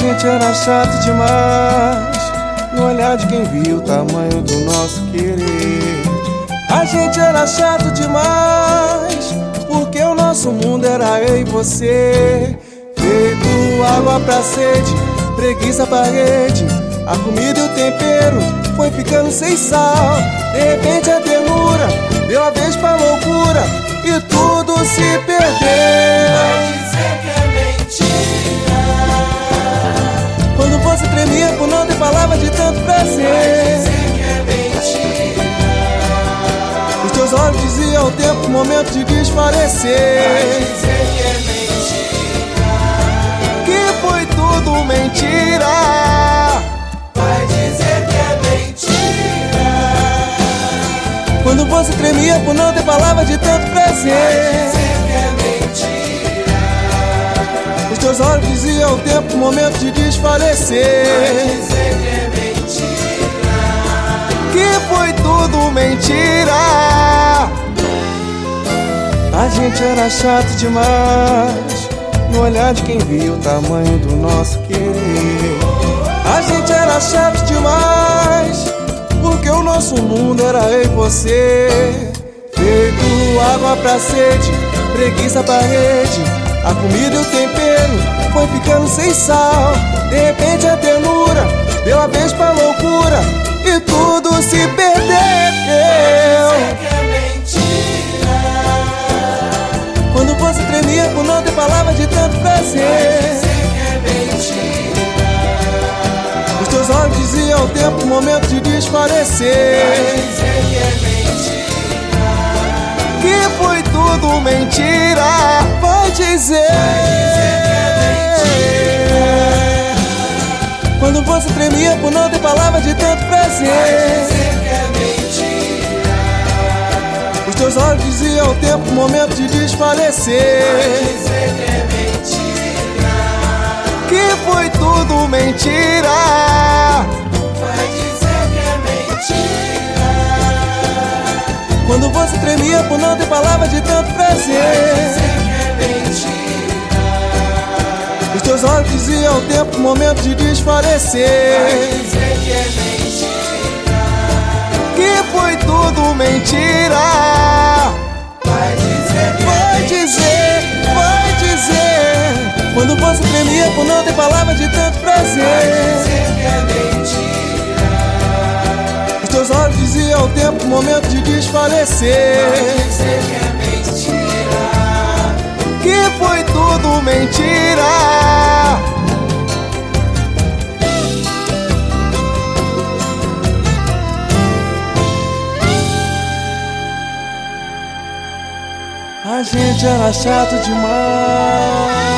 gente era chato demais, no olhar de quem viu o tamanho do nosso querer. A gente era chato demais, porque o nosso mundo era eu e você. Feito água pra sede, preguiça pra rede. A comida e o tempero foi ficando sem sal. De repente a ternura deu a vez pra loucura e tudo se perdeu. Vai dizer que é mentira. Quando você tremia por não ter palavra de tanto prazer. Vai dizer que é mentira. Os teus olhos diziam o tempo, o momento de desfalecer. Vai dizer que é mentira. Que foi tudo mentira. Vai dizer que é mentira. Quando você tremia por não ter palavra de tanto prazer. Vai dizer que é mentira. Os teus olhos diziam o tempo, o momento de desfalecer. Vai dizer que é mentira. Que foi tudo mentira. A gente era chato demais, no olhar de quem viu o tamanho do nosso querer. A gente era chato demais, porque o nosso mundo era eu e você. Feito água pra sede, preguiça pra rede. A comida e o tempero foi ficando sem sal. De repente a ternura deu a vez pra loucura e tudo se perdeu. Que é mentira. Quando você tremia por não ter palavra de tanto prazer. Dizer que é mentira. Os teus olhos diziam o tempo, o momento de desfalecer. Dizer que é mentira. Que foi tudo mentira. Vai dizer que é mentira. Quando você tremia por não ter palavra de tanto prazer. Dizer que é mentira. Os teus olhos diziam o tempo, o momento de desfalecer. Dizer que é mentira. Que foi tudo mentira. Vai dizer que é mentira. Quando você tremia por não ter palavra de tanto prazer. Dizer que é mentira. Os teus olhos diziam o tempo, o momento de desfalecer. Dizer que é mentira. Que foi tudo mentira. Vai dizer que Vai dizer, vai dizer. Quando você tremia por não ter palavra de tanto prazer. dizer que é mentira. Os teus olhos diziam o tempo, o momento de desfalecer. Dizer que é mentira. Que foi tudo mentira. A gente era chato demais.